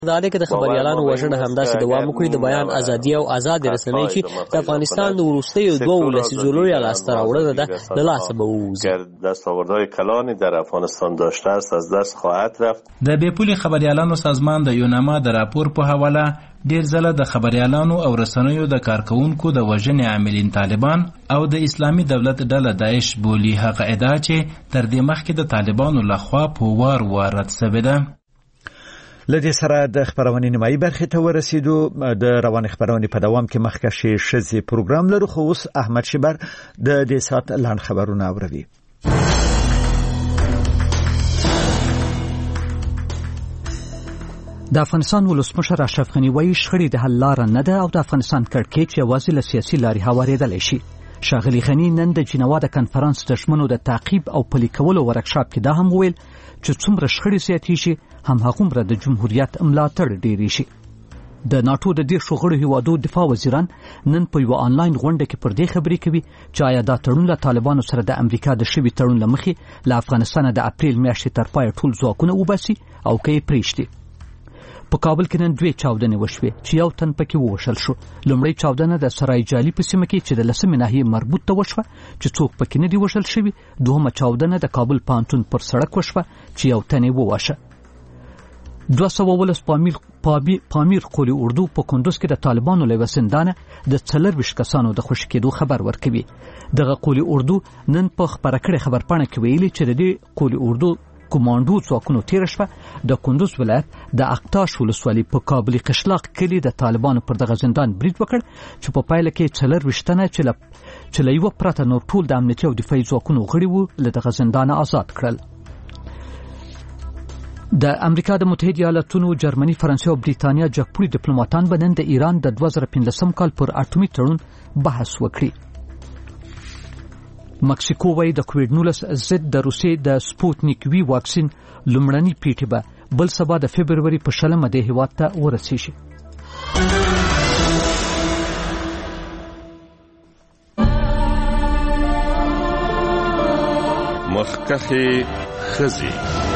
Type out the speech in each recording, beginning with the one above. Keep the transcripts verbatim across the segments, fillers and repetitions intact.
دا دی که د خبریالانو وژنه همداسې دوام وکړي، د بیان ازادي او آزاد رسنۍ چې د افغانستان د وروستیو دوو لسیزو لویه لاسته راوړنه ده له لاسه به ووځي. دستاوردهای کلانی در افغانستان داشته است از دست خواهد رفت. د بېپولي خبریالانو سازمان د یوناما د راپور په حواله ډیر ځله د خبریالانو او رسنیو د کارکونکو د وژنې عاملین طالبان او د اسلامي دولت ډله داعش بولي. هغه ادعا چې تر دې مخکې د طالبانو لخوا په وار وار رد سوې ده. لدې سره د خبرونې نیمایي برخې ته ورسېدو. د روانې خبرونې په دوام کې مخکښې ښځې پروګرام لرو، خو اوس احمد شبر د دې ساعت لنډ خبرونه اوروي. د افغانستان ولسمشر اشرف غني وایي شخړې د حل لاره نه ده او د افغانستان کړکېچ یوازې له سیاسي لارې هوارېدلی شي. ښاغلي غني نن د جنوا د کنفرانس د ژمنو د تعقیب او پلي کولو ورکشاپ کې دا هم وویل چې څومره شخړې زیاتې شي همهغومره د جمهوریت ملاتړ ډېرې شي. د ناټو د دېرشو غړو هیوادو دفاع وزیران نن په یوه آنلاین غونډه کې پر دې خبرې کوي چې آیا دا تړون له طالبانو سره د امریکا د شوي تړون له مخې له افغانستانه د اپریل میاشتې تر پایه ټول ځواکونه وباسي او که یې پرېږدي. په کابل کې نن دوې چاودنې وشوې چې یو تن پکې ووژل شو. لومړی چاودنه د سرای جالي په سیمه کې چې د لسمې ناحیې مربوط ته وشوه چې څوک پکې نه دي وژل شوي. دوهمه چاودنه د کابل پوهنتون پر سړک وشوه چې یو تن یې وواژه. دوه سوه ولس پامیر پامیر قولي اردو په کندوز کې د طالبانو له یوه زندانه د څلرویشت کسانو د خوشي کېدو خبر ورکوي. دغه قولي اردو نن په خپره کړې خبرپاڼه کې ویلي چې د دې قولي اردو کمانډو ځواکونو تېره شوه د کندوز ولایت د اقتاش ولسوالۍ په کابلي قشلاق کلي د طالبانو پر دغه زندان برید وکړ چې په پایله کې څلرویشت تنه چې له یوه پرته نور ټول د امنیتي او دفاعي ځواکونو غړي وو له دغه زندانه آزاد کړل. د امریکا د متحده ایالاتونو، جرمني، فرانسې او بریتانیا جګپوړي ډیپلوماټان به نن د ایران د دوه زره پنځلسم کال پر اټومي تړون بحث وکړي. مکسیکو وايي د کووډ نولس ضد د روسیې د سپوتنیک وي واکسین لومړني پیټي به بل سبا د فبروري په شلمه د هیواد ته ورسیږي. مخکښې ښځې.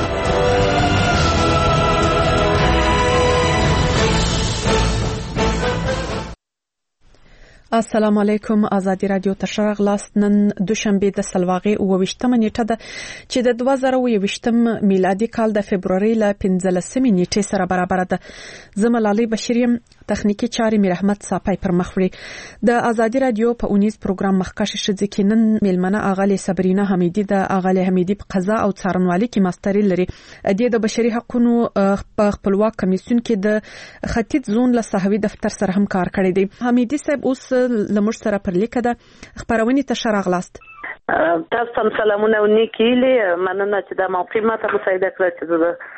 السلام علیکم. آزادی رادیو تشرغ لاست نن دوشنبه د سلواغې اوویشتمه نیټه ده چې د دوه زره اوویشتم میلادي کال د فبروري له پنځلسمې نیټې سره برابر ده. زه ملالۍ بشیریم، تخنیکی چارې میر احمد صافی پر مخ وړي. د آزادی رادیو په اونیز پروګرام مخکښ ښځې کې نن میلمنه اغاله صبرینا حمیدی د اغاله حمیدی په قضا او څارنوالي کې ماستری لري. د بشري حقوقو په خپلواک کمیسیون کې د ختیځ زون له صحوي دفتر سره هم کار کړی دی. حمیدی صاحب اوس لمر سره پر لیکه ده خبرونه تشرغ لاست. تاسو هم سلامونه او نیکیلې مننه چې د موقع ماته مساعده کړې چې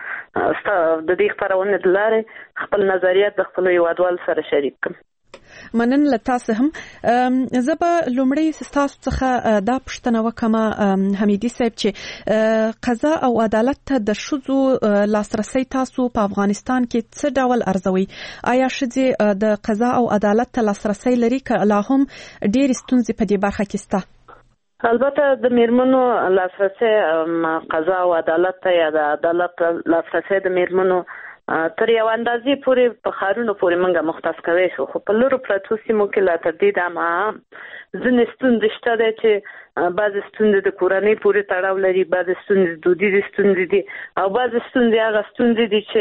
د دې خبرونه د لارې خپل نظریات د خپل یوادوال سره شریک کړم. منن لتاسه هم زبا لومړی تاسو څخه دا پښتنه وکما حمیدی صاحب چې قضا او عدالت ته د شذو لاسرسي تاسو په افغانستان کې څه ډول ارزوي؟ آیا شذې د قضا او عدالت ته لاسرسي لري که لا هم ډېر ستونزې په دې برخه کې شته؟ البته د میرمنو لاسرسي قضا او عدالت ته یا د عدالت لاسرسي د میرمنو تر یو اندازې پورې په ښارونو پورې موږ مختص کوي شو، خو په لرو پرتو سیمو کې لا تر دې دمه ځینې ستونزې شته دی چې بعضې ستونزې د کورنۍ پورې تړاو لري، بعضې ستونزې دودیزې ستونزې دي او بعضې ستونزې هغه ستونزې دي چې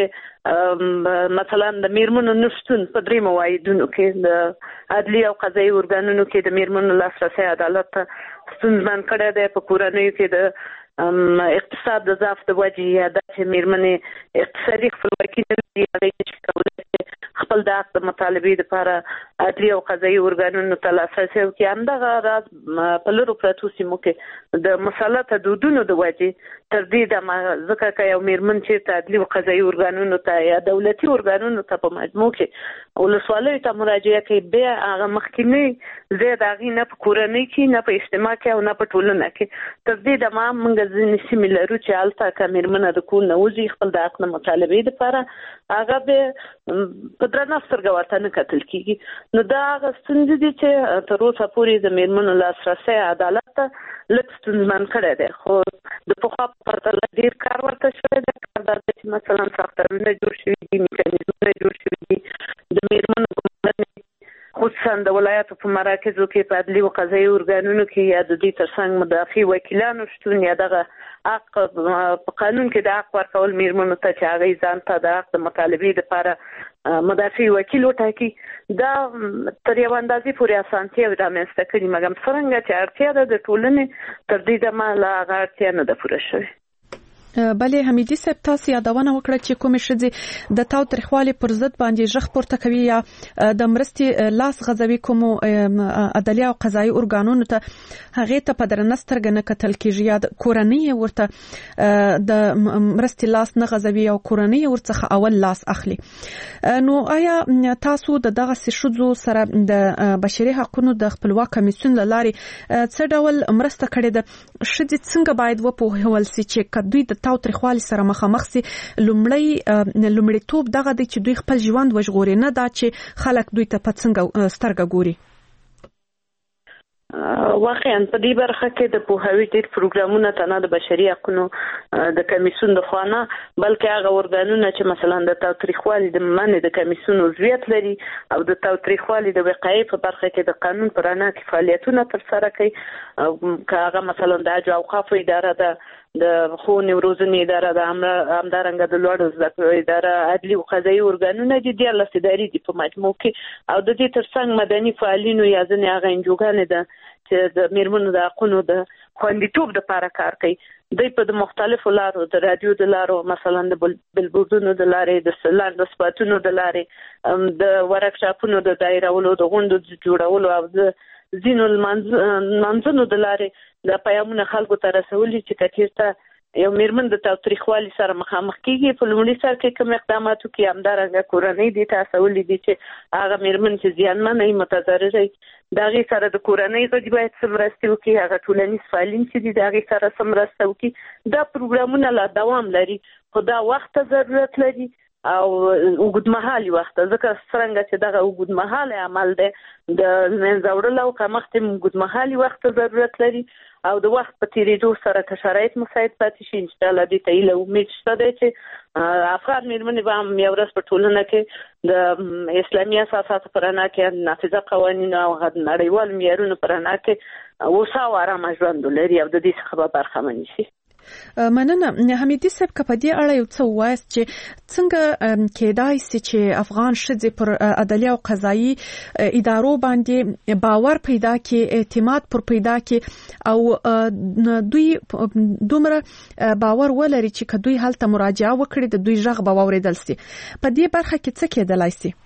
مثلا د میرمنو نشتون په درېیمو واحدونو کې د عدلي او قضایي ارګانونو کې د میرمنو لاسرسی عدالت ته ستونزمن کړی دی. په کورنیو کې د اقتصاد د ضعف د وجې یا د چې میرمنې اقتصادي خپلواکي نه لري، هغې نشي کولی چې خپل د حق د مطالبې دپاره عدلي او قضایي ارګانونو ته لاسرسی وکړي. همدغه راز په لرو پرتو سیمو کې د مسلطه دودونو د وجې تر دې دمه ځکه که یو میرمن چېرته عدلي او قضایي ارګانونو ته یا دولتي ارګانونو ته په مجموع کې ولسوالیو ته مراجعه کوي، بیا هغه مخکینی ځای د هغې نه په کورنۍ کې نه په اجتماع کې او نه په ټولنه کې تر دې دمه موږ ځینې سیمې لرو چې هلته که میرمنه د کور نه وځي خپل د حق د مطالبې دپاره هغه بیا په درنه سترګه ورته نه کتل کېږي. نو دا هغه ستونزې دي چې تر اوسه پورې د میرمنو لاسرسی عدالت ته لږ ستونزمن کړی دی، خو د پخوا په پرتله ډیر کار ورته شوی دی. کار دا چې مثلا ساختمانونه جوړ شوي دي، میکانیزمونه جوړ شوي دي، د میرمنو ګمارنې خصوصا د ولایاتو په مراکزو کې په عدلي او قضایي ارګانونو کې یا د دې ترڅنګ مدافع وکیلانو شتون یا دغه حق په قانون کې د حق ورکول میرمنو ته چې هغه ځان ته د حق د مطالبې لپاره مدافع وکیل وټاکي، دا تر یو اندازې پورې اسانتیا رامنځته کړي، مګر څرنګه چې اړتیا ده د ټولنې تر دې دمه لا هغه اړتیا نه ده پوره شوې. بلې حمیدي صاحب تاسو یادونه وکړه چې کومې ښځې د تاوتریخوالي پر ضد باندې ژغ پورته کوي یا د مرستې لاس غځوي کومو عدالي او قضایي ارګانونو ته، هغې ته په درنه سترګه نه کتل کېږي یا کورنۍ ورته د مرستې لاس نه غځوي او کورنۍ ورڅخه اول لاس اخلي. نو آیا تاسو د دغسې ښځو سره د بشري حقوقو د خپلواک کمیسیون له لارې څه ډول مرسته کړې ده؟ ښځې څنګه باید وپوهول سي چې دوی د تاوتریخوالي سره مخامخ سي؟ لومړی لومړیتوب دغه دی چې دوی خپل ژوند وژغوري، نه دا چې خلک دوی ته په څنګه سترګه ګوري. واقعا په دې برخه کې د پوهاوي ډېر پروګرامونه تنه د بشري حقوقو د کمیسیون د خوانه بلکې هغه ارګانونه چې مثلا د تاوتریخوالي د منع د کمیسیون عضویت لري او د تاوتریخوالي د وقایې په برخه کې د قانون پر رڼا کې فعالیتونه ترسره کوي، که هغه مثلا د حج او اوقافو اداره ده، د ښوونې روزنې اداره ده، همدارنګه د لوړو زده کړو اداره، عدلي او قضایي ارګانونه دي، دیارلس ادارې دي په مجموع کې، او د دې ترڅنګ مدني فعالینو یا ځینې هغه انجوګانې ده چې د میرمنو د حقونو د خوندیتوب دپاره کار کوي. دوی په د مختلفو لارو، د رادیو د لارو، مثلا د بلبوردونو د لارې، د لاندو سپاتونو د لارې، د ورکشاپونو د دایرولو، د غونډو د جوړولو او د ځینو لمانځنو د لارې د پیغامونه خلکو ته رسولي چې کچېرته یو میرمن د تاوتریخوالي سره مخامخ کیږي، په لومړي سر کې کوم اقداماتو کې همدارنګه کورنۍ دې ته هڅولي دي چې هغه میرمن چې زیانمنه وي، متضرره وي، د هغې سره د کورنۍ غړي باید څه مرستې وکړي، هغه ټولنیز فعالین چې دي د هغې سره څه مرسته وکړي. دا پروګرامونه لا دوام لري، خو دا وخت ته ضرورت لري او اوږدمهالي وخت، ځکه څرنګه چې دغه اوږدمهالی عمل دی د منځه وړلو او کمښت یې اوږدمهالي وخت ته ضرورت لري او د وخت په تېرېدو سره که شرایط مساعد پاتې شي انشاءالله دې ته هیله امید شته دی چې افغان میرمنې به هم یو ورځ په ټولنه کې د اسلامي اساساتو په رڼا کې نافذه قوانینو او نړیوالو معیارونو په رڼا کې هوسا او ارامه ژوند ولري او د دې څخه به برخمنې شي. مننه. حمیدي صاحب که په دې اړه یو څه ووایاست چې څنګه کېدای سي چې افغان ښځې پر عدالي او قضایي ادارو باندې باور پیدا کړي، اعتماد پر پیدا کړي او دوی دومره باور ولري چې که دوی هلته مراجعه وکړي د دوی غږ به واورېدل سي. په دې برخه کې څه کېدلای سي؟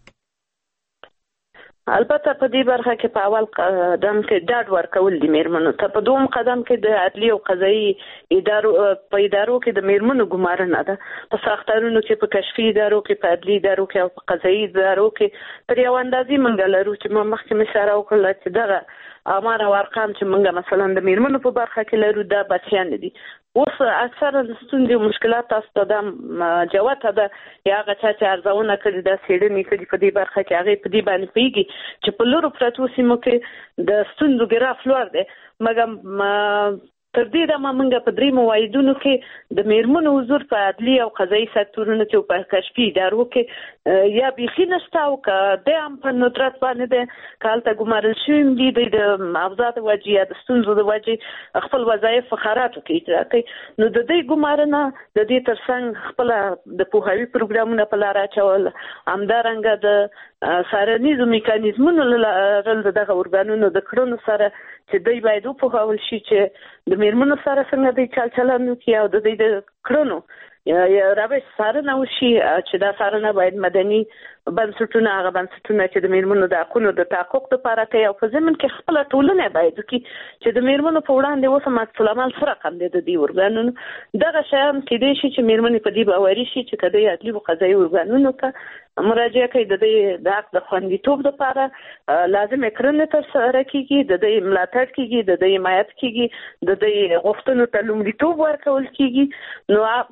البته په دې برخه کې په اول قدم کې ډاډ ورکول دي میرمنو ته، په دوم قدم کې د عدلي او قضایي ادارو په ادارو کې د میرمنو ګمارنه ده، په ساختارونو کې، په کشفي ادارو کې، په عدلي ادارو کې او په قضایي ادارو کې تر یو اندازې موږ لرو چې ما مخکې اشاره وکړله چې دغه آمار او ارقام چې موږ مثلا د میرمنو په برخه کې لرو دا بچیان دي. اوس اکثره د ستونزې او مشکلات تاسو ته دا جوته ده یا هغه چا چې ارزونه کړې ده، څېړنې کړي په دې برخه کې، هغې په دې باندې پوهېږي چې په لرو پرتو سیمو کې د ستونزو ګراف لوړ دی، مګر تر دې دمه موږ په درې موایدونو کې د میرمنو حضور په عدلي او قضایي سکتورونو کې او په کشفي ادارو کې یا بیخي نشته او که دی هم په ندرت باندې دی، که هلته ګمارل شوي دي دوی د اوضاع د وجې یا د ستونزو د وجې خپل وظایف په خراتو کې اجرا کوي، نو د دوی ګمارنه د دې ترڅنګ خپله د پوهاوي پروګرامونه په لاره اچول، همدارنګه د څارنیزو میکانیزمونو لرل د دغه ارګانونو د کړنو سره چې دوی باید وپوهول شي چې د میرمنو سره څنګه دوی چل چلند وکړي او د دوی د کړنو یا روش څارنه وشي چې دا څارنه باید مدني بنسټونه، هغه بنسټونه چې د میرمنو د حقونو د تحقق لپاره کوي او په ضمن کې خپله ټولنه باید وکړي چې د میرمنو په وړاندې اوس هم عکس العمل څه رقم دی د دې ارګانونو. دغه شیان کیدای شي چې میرمنې په دې باوري شي چې که دوی عدلي او قضایي ارګانونو ته مراجعه کوي د دوی د حق د خوندیتوب لپاره لازمې کړنې ترسره کیږي، د دوی ملاتړ کیږي، د دوی حمایت کیږي، د دوی غوښتنو ته لومړیتوب ورکول کیږي، نو دغه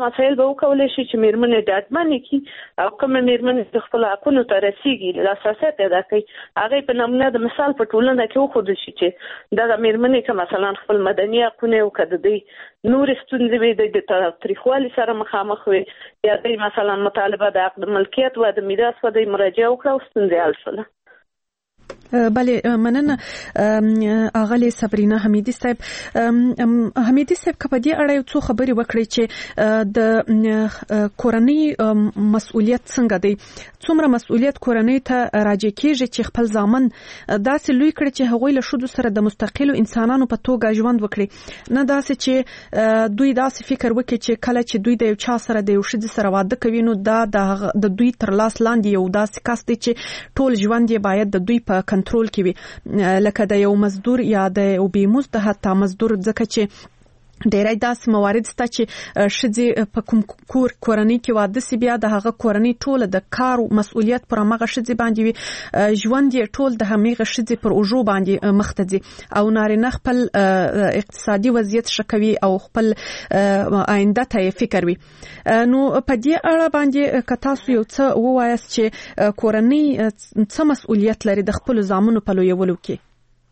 مسایل به وکولای شي چې میرمنې ډاډمنې کړي او کومه میرمنې خپل حقونو ته رسیږي لاسرسی پیدا کړي هغه په نمونه د مثال په ټولنه کې وښودل شي چې دغه میرمنې که مثلا خپل مدني حقونه او که د دوی نورې ستونزې وي د تاوتریخوالي سره مخامخ وي یا دوی مثلا مطالبه د حق د ملکیت و د میراث و دوی مراجعه وکړه او ستونزې حل شوله. بله مننه اغلی صبرینا حمیدی صاحب. حمیدی صاحب که په دې اړه یو څو خبرې وکړي چې د کورنۍ مسؤلیت څنګه دی، څومره مسؤلیت کورنۍ ته راجع کیږي چې خپل ځامن داسې لوی کړي چې هغوی له ښځو سره د مستقلو انسانانو په توګه ژوند وکړي، نه داسې چې دوی داسې فکر وکړي چې کله چې دوی د یو چا سره د یو ښځې سره واده کوي نو دا د دوی تر لاس لاندې یو داسې کس دی چې ټول ژوند یې باید د دوی په کنټرول کې وي، لکه د یو مزدور یا د یو بیمزد حتی مزدور، ځکه چې ډېری داسې موارد شته چې ښځې په کوم کور کورنۍ کې واده سي بیا د هغه کورنۍ ټوله د کار مسؤلیت پر هغه ښځې باندې وي، ژوند یې ټول د همغه ښځې پر اوږو باندې مخ ته ځي او نارینه خپل اقتصادي وضعیت ښه کوي او خپل آینده ته یې فکر وي. نو په دې اړه باندې که تاسو یو څه ووایاست چې کورنۍ څه مسؤلیت لري د خپلو زامنو په لویولو کې؟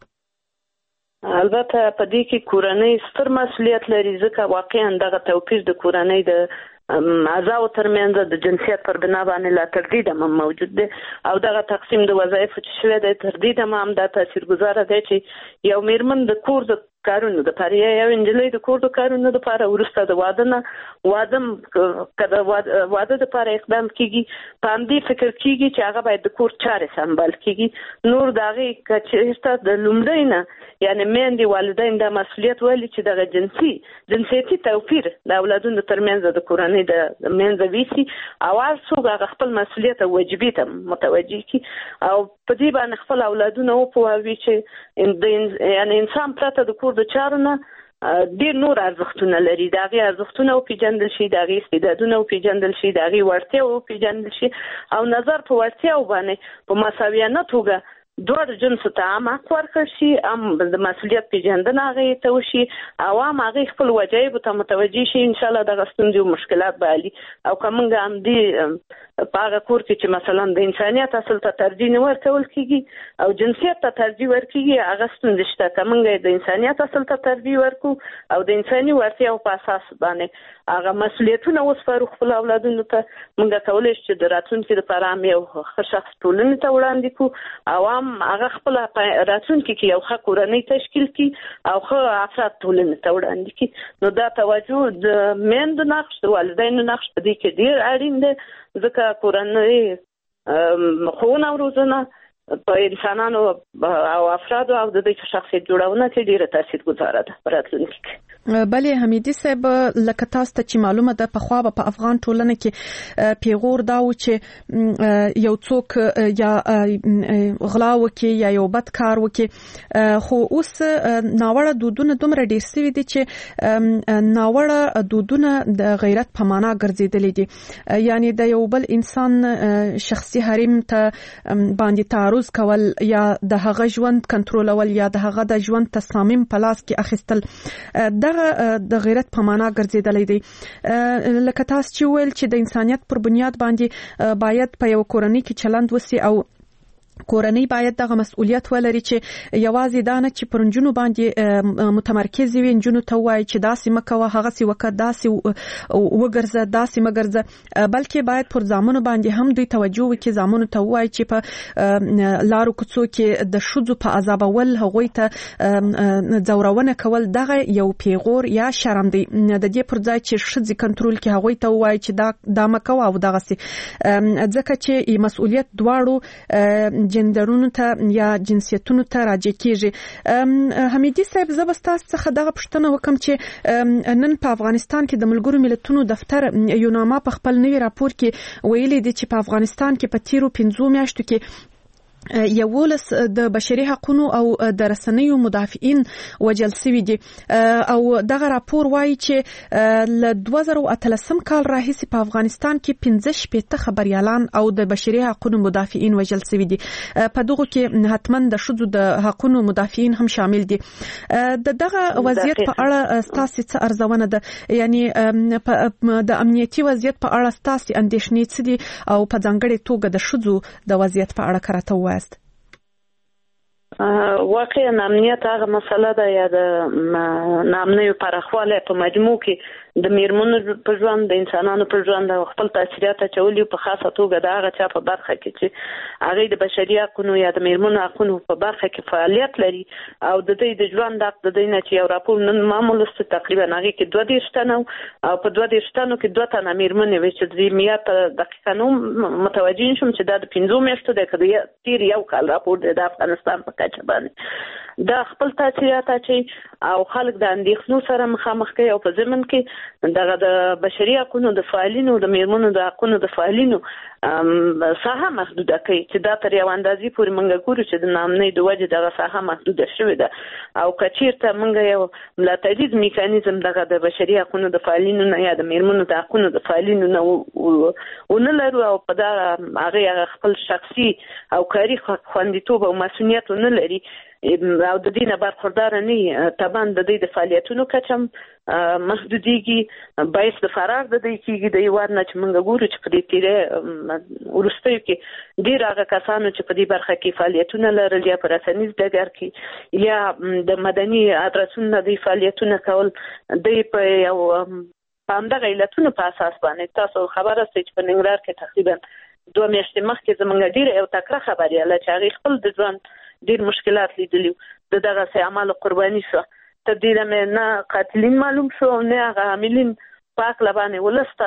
البته په دې کې کورنۍ ستر مسؤلیت لري ځکه واقعا دغه توپیر د کورنۍ د اعضاو ترمنځ د جنسیت پر بنا باندې لا تر دې دمه موجود دی او دغه تقسیم د وظایفو چې شوی دی تر دې دمه هم دا تاثیرګذاره دی چې یو میرمن د کور د کارونو د پاره یو انجلۍ د کور د کارونو د پاره ورسته د واده نه واده کده واده د پاره اقدام کیږي په همدې فکر کیږي چې هغه باید د کور چارې سمبال کیږي، نور دغه کچېسته د لومړی نه یعنی میندې والدین د مسؤلیت ولې چې دغه جنسي جنسيتي توپیر د اولادونو ترمنځ د کورنۍ د منځ ویسي او څوک هغه خپل مسؤلیت او واجبې ته متوجي کی او په دې باندې خپل اولادونه او پوهوي چې یعنی انسان پرته د کور د چارونه ډیر نور ارزښتونه لري، دا غي ارزښتونه او پیژندل شي، دا غي استعدادونه او پیژندل شي، دا غي وړتیا او پیژندل شي او نظر په وړتیا باندې په مساویانه توګه دوه جنسو ته هم حق ورکړل شي، هم د مسؤلیت پیژندنه هغې ته وشي او هم هغې خپل وجایبو ته متوجه شي. انشاءالله دغه ستونزې او مشکلات به حلي او که موږ همدې په هغه کور کې چې مثلا د انسانیت اصل ته ترجیح نه ورکول کېږي او جنسیت ته ترجیح ورکېږي هغه ستونزې شته. که موږ د انسانیت اصل ته ترجیح ورکو او د انساني وړتیاو په اساس باندې هغه مسؤلیتونه وسپارو خپل اولادونو ته، موږ کولی شو چې د راتلونکي لپاره هم یو ښه شخص ټولنې ته وړاندې کړو او هم هغه خپل راتلونکي کې یو ښه کورنۍ تشکیل کړي او ښه افراد ټولنې ته وړاندې کړي. نو دا توجه د میندو نقش د والدینو نقش په دې کې ډېر اړین دی ځکه کورنۍ ښوونه او روزنه په انسانانو او افرادو او د دوی شخصیت جوړونه کې ډېره تاثیرګذاره ده په راتلونکي کې. بله حمیدی صاحب لکه تاسو ته چې معلومه ده پخوا به په افغان ټولنه کې پیغور دا و چې یو څوک یا غلا وکړي یا یو بد کار وکړي، خو اوس ناوړه دودونه دومره ډېر سوي دي چې ناوړه دودونه د غیرت په معنا ګرځېدلي دي، یعنی د یو بل انسان شخصي حریم ته باندې تعرض کول یا د هغه ژوند کنټرولول یا د هغه د ژوند تصامیم په لاس کې اخیستل دغه د غیرت په معنا ګرځېدلی دی. لکه تاسو چې ویل چې د انسانیت پر بنیاد باندې باید په یو کورنۍ کې چلند وسی او کورنۍ باید دغه مسؤلیت ولري چې یوازې دا نه چې پر نجونو باندې متمرکز وي، نجونو ته وایي چې داسې مه کوه هغسې وکړه داسې وګرځه داسې مه ګرځه، بلکې باید پر زامنو باندې هم دوی توجه وکړي، زامنو ته ووایي چې په لارو کوڅو کې د ښځو په عذابول هغوی ته ځورونه کول دغه یو پیغور یا شرم دی. د دې پر ځای چې ښځې کنټرول کړي هغوی ته ووایي چې دا دا مه کوه او دغسې، ځکه چې مسؤلیت دواړو جندرونو ته یا جنسیتونو ته راجع کیږي. حمیدی صاحب زه به ستاسو څخه دغه پوښتنه وکم چې نن په افغانستان کې د ملګرو ملتونو دفتر یوناما په خپل نوي راپور کې ویلي دی چې په افغانستان کې په تیرو پنځو میاشتو کې یولس د بشري حقوقو او د رسنیو مدافعین وجل سوي دي او دغه راپور وایي چې ل دوه زره اتلسم کال راهیسې په افغانستان کې پنځه شپږ خبريالان او د بشري حقوقو مدافعین وجل سوي دي. په دغه کې حتما د شذو د حقوقو مدافعین هم شامل دي. د دغه وضعیت په اړه ستاسو څه ارزونه ده؟ یعنی د امنیتي وضعیت په اړه ستاسو اندېښنې څه دي او په ځانګړي توګه د شذو د وضعیت په اړه کراته وایي؟ واقعا امنیت هغه مسله ده یا د نامنیو پراخواله په مجموع کې د میرمنو په ژوند د انسانانو په ژوند او خپل تاثیرات چولي په خاصه توګه د هغه چا په برخه کې چې هغه د بشري حقوقو یا د میرمنو حقوقو په برخه کې فعالیت لري او د دې د ژوند حق د دې نه چې یو راپور نن معمول است تقریبا هغه کې دوه دېرش تنه او په دوه دېرش تنو کې دوه تنه میرمنې وي چې د میات دقیقاً متوجه شوم چې دا د پنځو میاشتو د کډیا تیر یو کال راپور د افغانستان په کچه باندې دا خپل تاثیرات چې او خلک د اندېښنو سره مخامخ کوي او په ضمن کې دغه د بشري حقوقو د فعالینو د میرمنو د حقوقو د فعالینو ساحه محدوده کوي چې دا تر یو اندازې پورې موږ ګورو چې د نامنۍ د وجې دغه ساحه محدوده شوې ده او کچیرته موږ یو ملاتړیز میکانیزم دغه د بشري حقوقو د فعالینو نه یا د میرمنو د حقوقو د فعالینو نه ونه لرو او په دا هغه خپل شخصي او کاري خوندیتوب او مسؤلیت نه لري او د دې نه برخوردار نه طبعا د دې د فعالیتونو کچم محدودیږي باعث د فرار د دې کېږي د یوار نه چې موږ ګورو چې په دې تیره ورستیو کې ډیر هغه کسانو چې په دې برخه کې فعالیتونه لرل یا په رسنیز ډګر کې یا د مدني ادرسونو د فعالیتونه کول د په یو پامدغه علتونو په اساس باندې تاسو خبره ستئ چې په ننګرهار کې تقریبا دوه میاشتې مخکې زمونږ ډیر یو تکړه خبرياله چې هغه خپل د ژوند ډیر مشکلات لیدلي د دغه سه عمل قرباني شو تبدیل مې نه قاتلین معلوم شو نه هغه عاملین پاک لبانه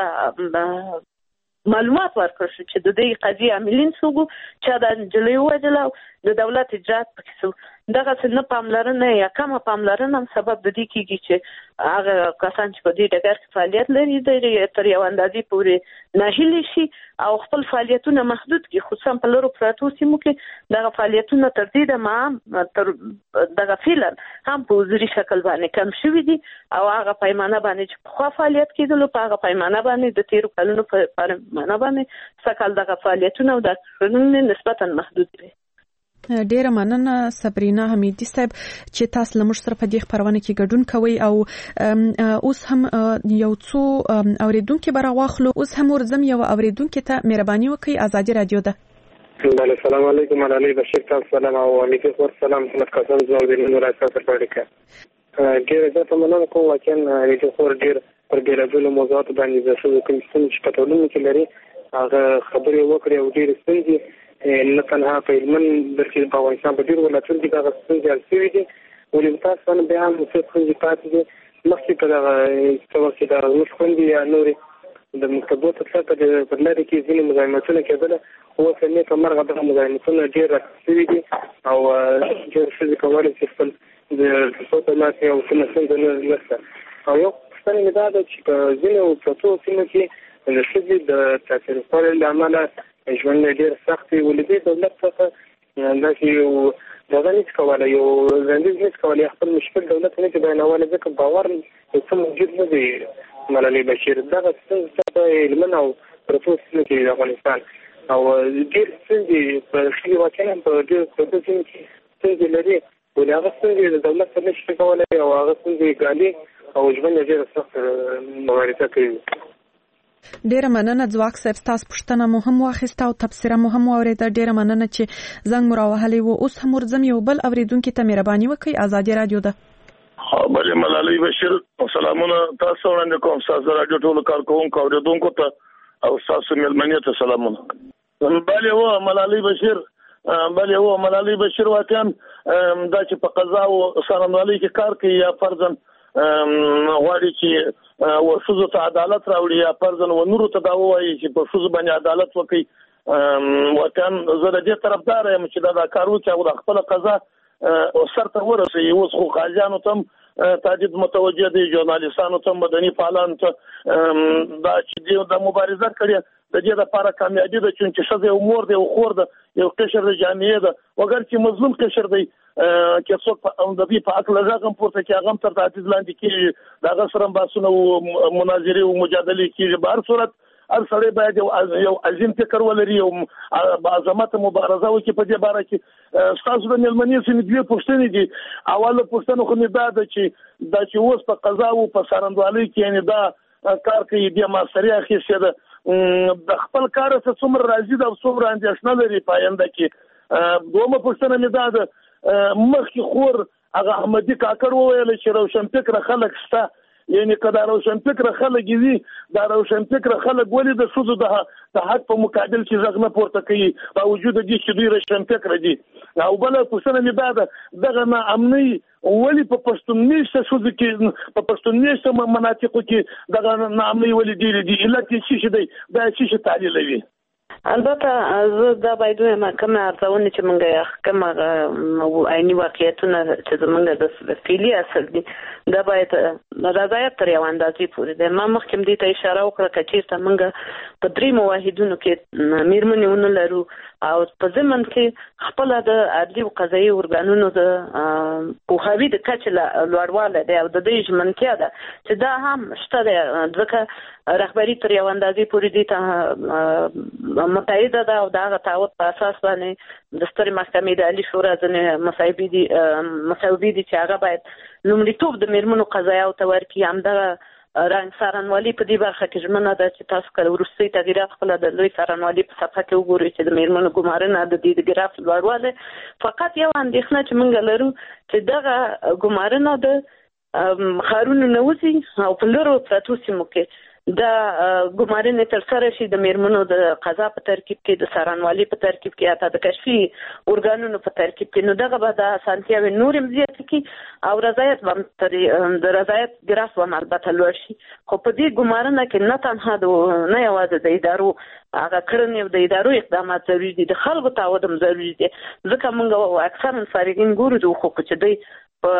ولسته معلومات ورکړ شو چې د دې قضیه عاملین څوک چې د جلوی وجلو د دولت اجرات پکې سو دغه څه نه پاملرنه یا کومه پاملرنه هم سبب د دې کېږي چې هغه کسان چې په دې ډګر کې فعالیت لري د تر یو اندازې پورې ناهیلي شي او خپل فعالیتونه محدود کړي خصوصا په لورو پراتو سیمو کې دغه فعالیتونه تر دې د ما تر دغه فعلا هم په وزري شکل باندې کم شوي دي او هغه پیمانه باندې چې خو فعالیت کېدلو په هغه پیمانه باندې د تیرو کلونو په پیمانه باندې سکل دغه فعالیتونه او د قانون نسبتا محدود دي. ډیره مننه صبرینا حمیدی صاحب چې تاسو لمر سره په دې خبرونه کې ګډون کوي او اوس هم یو څو اوریدونکو برا واخلو اوس هم ورزم یو اوریدونکو ته مهرباني وکړئ ازادي رادیو ده. بله السلام علیکم علی بشیر تاسو سلام او علیکم ور سلام حکومت کاسم زو د نور راځه تر پړکه ډیره زه په مننه کوم چې علیکم ور ډیر پر ګرځولو موضوعات باندې د څه کوم څه په ټولنه کې لري هغه خبرې وکړې او ډیر ستونزې نه تنها په علمن بلکې په افغانستان په ډیر ولایتونو کې دا ستونزې حل شوې دي ولې تاسو باندې بیا هم څه ستونزې پاتې دي مخکې په دغه څه وخت دا موږ خوندې یا نورې د مکتبو ته څه په لري کې ځینې مزاحمتونه کېدل او څنګه کومه دغه مزاحمتونه ډیر راځي دي او ډیر څه کولای شي خپل د صوت ماتي او څه څنګه نه نشته او یو څه نه دا چې په ځینې پروتو سیمو کې د شذې د تاثیر کولو لامل ژوند ډیر سخت وي ولې دولت څخه انداسي یو دغه نشي کولای یو زندګي نشي کولای خپل مشکل دولت نه کې بیانول ځکه باور هیڅ موجود نه دی. ملالۍ بشیر دغه څه علمن او پروفیسور کې د افغانستان او ډیر څنګه په شي واقعا په ډیر پروفیسور کې څنګه لري ولې هغه څنګه د دولت څخه نشي کولای او هغه څنګه ګالي او ژوند ډیر سخت مبارزه کوي. ډیره مننه ځواک صاحب تاسو پښتنه مو هم واخیسته او تفسیر مو هم اوریده ډیره مننه چې زنګ مو راوهلی و اوس هم ورزم یو بل اوریدونکو ته مهرباني وکړئ ازادي رادیو ده. بله ملالۍ بشیر سلامونه تاسو وړاندې کوم تاسو رادیو ټول کارکونکو اوریدونکو ته او تاسو ملمنې ته سلامونه. بله و ملالۍ بشیر بله و ملالۍ بشیر واقعا دا چې په قضا او سرنوالۍ کې کار کوي یا فرضاً غواړي چې ورشوزو ته عدالت راوړي یا فرضاً و نورو ته دا وایي چې په شوزو باندې عدالت وکړي وطن زه د دې طرفدار یم چې دا د کار وکړي او د خپل قضا سرته ورسوي. اوس خو قاضیانو ته تهدید متوجه دي ژورنالیستانو ته مدني فعالانو ته دا چې د مبارزه کړي د دې لپاره کامیابی ده چې ښځه یو مور ده، یو خور ده، یو قشر د جامعې ده، وګر چې مظلوم قشر دی چې څوک د دې په اصل ځکه پورته کې هغه تر تعدیل لاندې کېږي، دا غسرم باسونه او مناظرې او مجادلې کېږي. په هر صورت هر سړی باید یو عظیم فکر ولري او بعظمت مبارزه وکړي په دې باره کې. ستاسو د مېلمنې سمې دوې پوښتنې دي. اوله پوښتنه خو مې دا ده چې دا چې اوس په قضا او په څارندوالۍ کې یعنې دا کار کوي بیا ماسټري اخیستې ده، د خپل کار څخه څومره راضي ده او څومره اندېښنه لري په آینده کې. دویمه پوښتنه مې دا ده، مخکې خور هغه احمدي کاکړ وویل چې روشنفکره خلک شته، یعنی که دا روشن فکر خلک وي، دا روشن فکر خلک ولې د ښځو د حق په مقابل کې غږ نه پورته کوي با وجود دي چې دوی روشن فکر دي؟ او بله پوښتنه مې دا ده، دغه ناامنۍ ولې په پښتون میشته ښځو کې، په پښتون میشته مناطقو کې دغه ناامنۍ ولې ډېرې دي؟ علت یې څه شی دی؟ دا څه شی تعلیلوي؟ البته زه دا باید وایم کومه ارزونه چې موږ کومه عیني واقعیتونه چې زموږ د فعلي اصل دي دا باید رضایت تر یو اندازې پورې دی. ما مخکې دې ته اشاره وکړه که چېرته موږ په درې موحدونو کې مېرمنې ونه لرو او په ضمن کې خپله د عدلي او قضایي ارګانونو د پوهاوي د کچې لوړوالی دی او د دې ژمنتیا ده چې دا هم شته دی، ځکه رهبري تر یو اندازې پورې دې ته متعهده ده او د هغه تعهد په اساس باندې د سترې محکمې د عالي شورا ځینې مصایبې دي مصایبې دي چې هغه باید لومړیتوب د مېرمنو قضایاو ته ورکړي. همدغه رنګ څارنوالي په دې برخه کې ژمنه ده چې تاسو کله وروستي تغیرات خپله د لوی څارنوالي په صفحه کې وګورئ چې د مېرمنو ګمارنه د دې د ګراف لوړوالی. فقط یو اندېښنه چې موږ لرو چې دغه ګمارنه د ښارونو نه وځي او په لرو پرتو سیمو کې دا ګمارنې ترسره شي د مېرمنو د قضا په ترکیب کې، د څارنوالۍ په ترکیب کې، حتی د کشفي ارګانونو په ترکیب کې، نو دغه به د اسانتیاوې نورې هم زیاتې کړي او رضایت به د رضایت ګراف به هم البته لوړ شي. خو په دې ګمارنه کې نه تنها د نه یوازې د ادارو هغه کړنې او د ادارو اقدامات ضروري دي، د خلکو تعهد هم ضروري دی، ځکه موږ اکثرا فارغین ګورو د حقوقو چې دوی په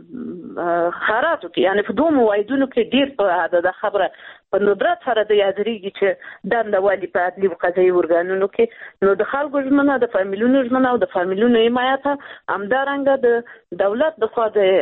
خاراتو کې یعنې په دوه موعدونو کې ډېر په د خبره په ندرت سره د یادېږي چې دنده والي په عدلي او قضایي ارګانونو کې، نو د خلکو ژمنه، د فامیلونو ژمنه او د فامیلونو حمایت همدارنګه د دولت د خوا د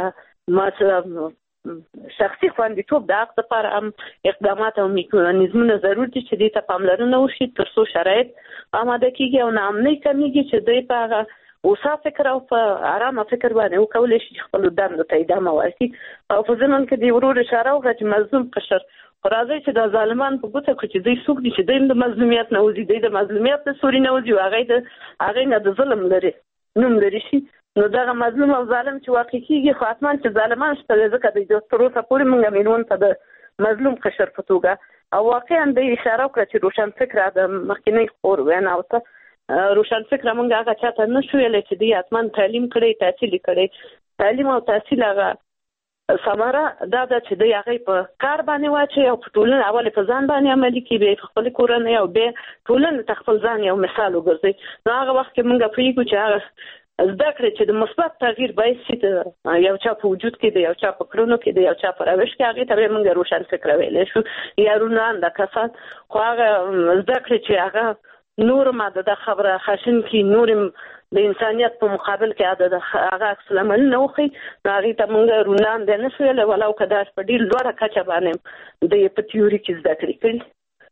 هغه شخصي خوندیتوب د حق لپاره هم اقدامات او میکانیزمونه ضرور دي چې دې ته پاملرنه وشي تر څو شرایط آماده کېږي او ناامنۍ کمیږي چې دوی په هغه اوسا فکر او په آرامه فکر باندې وکولی شي چې خپلو دندو ته ادامه ورکړي. او په ضمن کې د ورور اشاره وکړه چې مظلوم قشر خو راځئ چې دا ظالمان په ګوته کړو چې دوی څوک دي چې دوی د مظلومیت نه وځي، دوی د مظلومیت د سوري نه وځي او هغوی د هغوی نه د ظلم لري نوم لري شي. نو دغه مظلوم او ظالم چې واقع کېږي خو حتما چې ظالمان شته دی، ځکه د تر اوسه پورې موږ مېرمن ته د مظلوم قشر په توګه او واقعا دوی اشاره وکړه چې روشن فکره د مخکینۍ خور ویناو ته روشن فکره موږ هغه چاته نه شو ویلی چې دوی حتما تعلیم کړی، تحصیل کړی. تعلیم او تحصیل هغه ثمره دا ده چې دوی هغې په کار باندې واچوي او په ټولنه اول په ځان باندې عملي کړي، بیا په خپلې کورنۍ او بیا ټولنې ته خپل ځان یو مثال وګرځوي. نو هغه وخت کې موږ پوهېږو چې هغه زده کړې چې د مثبت تغییر باعث شي د یو چا په وجود کې، د یو چا په کړنو کې، د یو چا په روش کې، هغې ته بیا موږ روشن فکره ویلی شو یا رونانده کسان. خو هغه زده کړې چې هغه نور ماده د خبره خشن کې نور د انسانیت په مقابل کې د هغه عکس العمل نه وخی، نو هغې ته موږ رونانده نه شو ویلی ولو که دا په ډېر لوړه کچه باندې د یې په تیوري کې زده کړې کړي.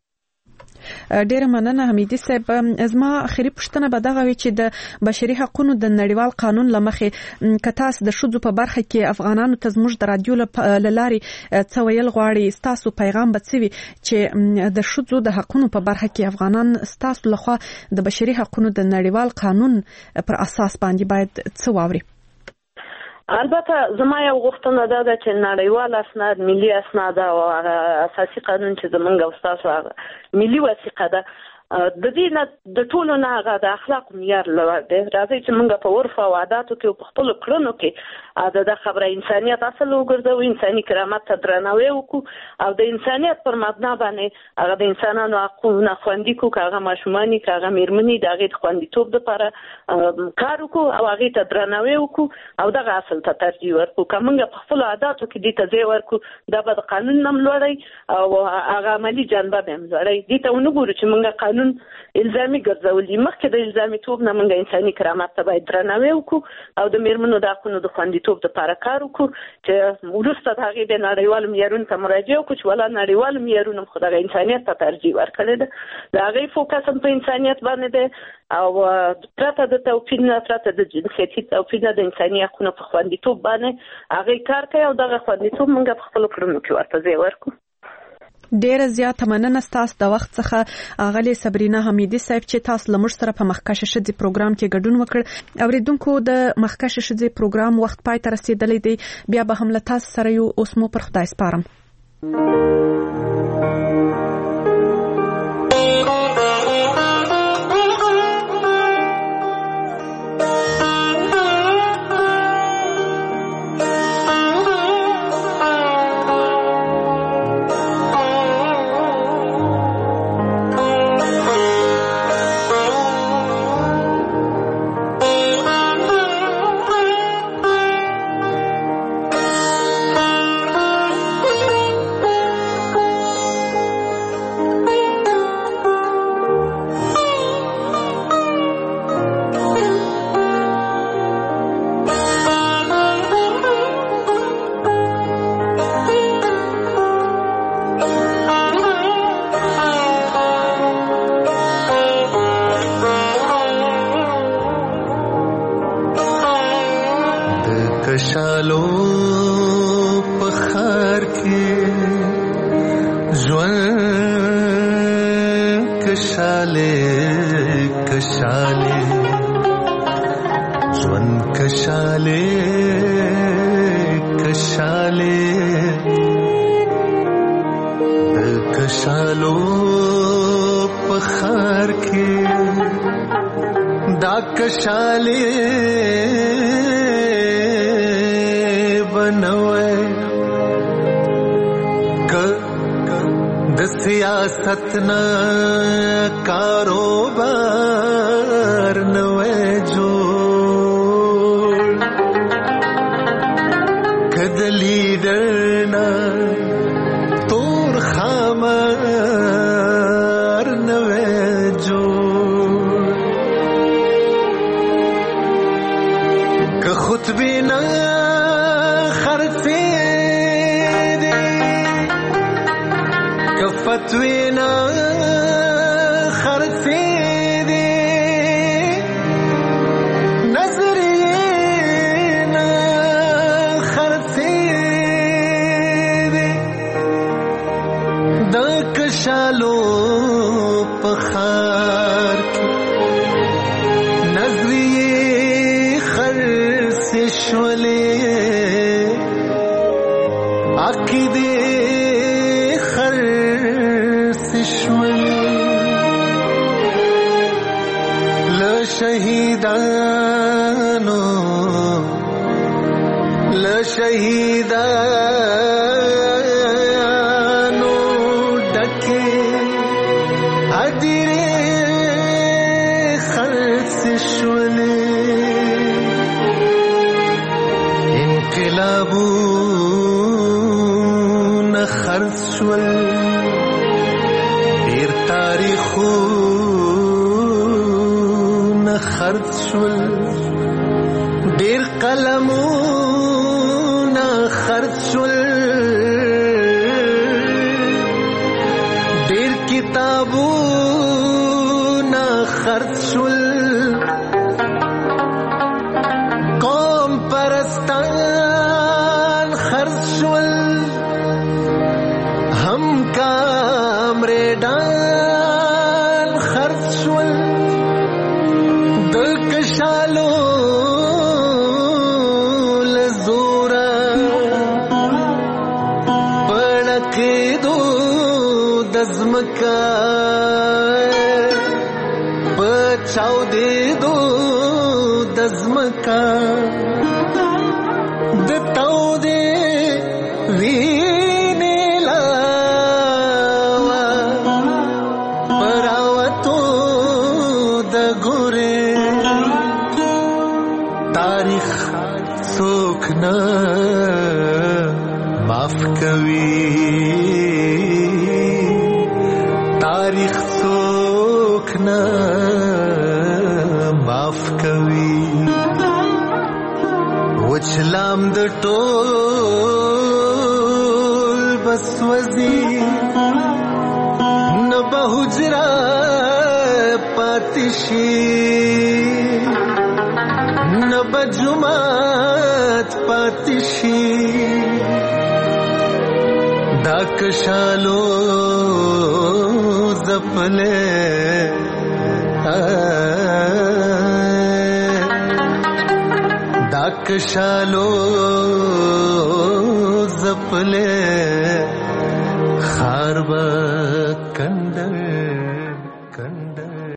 ډیره مننه حمیدي صاحب. زما اخري پوښتنه به دغه وي چې د بشري حقوقو د نړیوال قانون لمخې که تاسو د ښځو په برخه کې افغانانو ته زموږ د رادیو له لارې څه ویل غواړئ، ستاسو پیغام به څه وي چې د ښځو د حقوقو په برخه کې افغانان ستاسو لخوا د بشري حقوقو د نړیوال قانون پر اساس باندې باید څه واوري؟ البته زما یو غوښتنه دا ده چې نړیوال اسناد، ملي اسناد او اساسي قانون چې زمونږ او ستاسو ملي وثیقه ده د دې نه د ټولو نه هغه د اخلاق معیار لوړ دی. راځي چې موږ په عرف او عاداتو کې په خپل کړنو کې د خبره انسانیت اصل وګرځو، انساني کرامت ته درناوی وکړو او د انسانیت پر مبنا باندې هغه د انسانانو حقوقونه خوندي کړو، هغه ماشومانی هغه میرمنې د هغې د خوندیتوب لپاره کار وکړو او هغې ته درناوی وکړو او دغه اصل ته ترجیح ورکړو. که موږ په خپلو عاداتو کې دې ته ځای ورکړو دا به د قانون نه هم لوړی او هغه عملي جنبه به هم لوړی. دې ته ونه ګورو چې موږ قانون الزامي ګرځولي. مخکې د الزامي توب نه موږ انساني کرامت ته باید درناوی وکړو او د میرمنو د حقونو د خوندیتوب لپاره کار وکړو چې وروسته د هغې بیا نړیوالو معیارونو ته مراجعه وکړو چې ولا نړیوالو معیارونو خو دغه انسانیت ته ترجیح ورکړې ده. د هغې فوکس هم په انسانیت باندې دی او پرته د توپیر نه، پرته د جنسیتي توپیر نه د انساني حقونو په خوندیتوب باندې هغې کار کوي او دغه خوندیتوب موږ په خپلو کړنو کې ورته ځای ورکړو. ډیره زیاته مننه ستاسو د وخت څخه اغلی صبرینا حمیدی صاحب چې تاسو لمر سره په مخکشه شدي پروګرام کې ګډون وکړ. اوریدونکو د مخکشه شدي پروګرام وخت پای ته رسیدلی دی، بیا به هم له تاسو سره یو اوس مو پر خدای سپارم. کشالو پخار کې ژوند کشاله کشاله ژوند کشاله کشاله د کشالو پخار کې دا کشاله بنوے د سیاست نہ کاروبار نوے جوڑ کد لیڈر نہ تور خامار نوے جوڑ کہ خود بھی نہ فتوینا خرچے دے نظریے نا خرچے دے دا کشالو پخار کی نظریے خرچ شولے عقیدے شہیدانو لشہیدانو ڈکے ادیرے خرچ شولے انقلابون خرچ شول دیر تاریخو خرچ شول ډیر قلمونه خرچ شول ډیر کتابونه خرچ شول قوم پرستان خرچ شول هم کامریدان خرچ شول کشالو لزورا پڑکی دو دزمکا چاودې دو دزمکا د تاودې وینې لاوا پراوتو د ګورې تاریخ څوک نه معاف کوي تاریخ څوک نه معاف کوي وچلام د ټول بس وزي نه به حجرا پاتشي نه به جمعات پاتشي دا کشالو زپلے دا کشالو زپلے خاربا